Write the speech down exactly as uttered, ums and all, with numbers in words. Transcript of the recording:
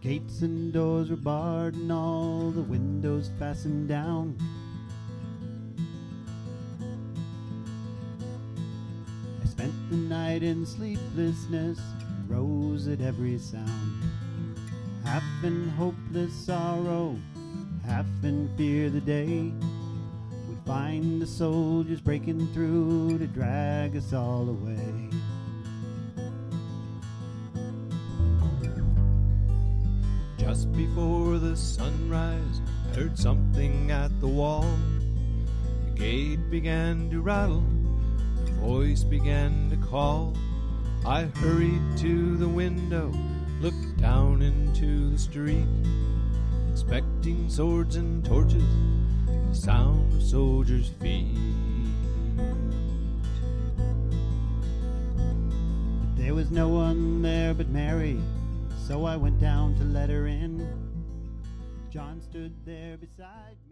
Gates and doors were barred and all the windows fastened down. I spent the night in sleeplessness and rose at every sound. Half in hopeless sorrow, half in fear the day would find the soldiers breaking through to drag us all away. Just before the sunrise, I heard something at the wall. The gate began to rattle, the voice began to call. I hurried to the window, looked down into the street, expecting swords and torches, the sound of soldiers' feet. But there was no one there but Mary, so I went down to let her in. John stood there beside me.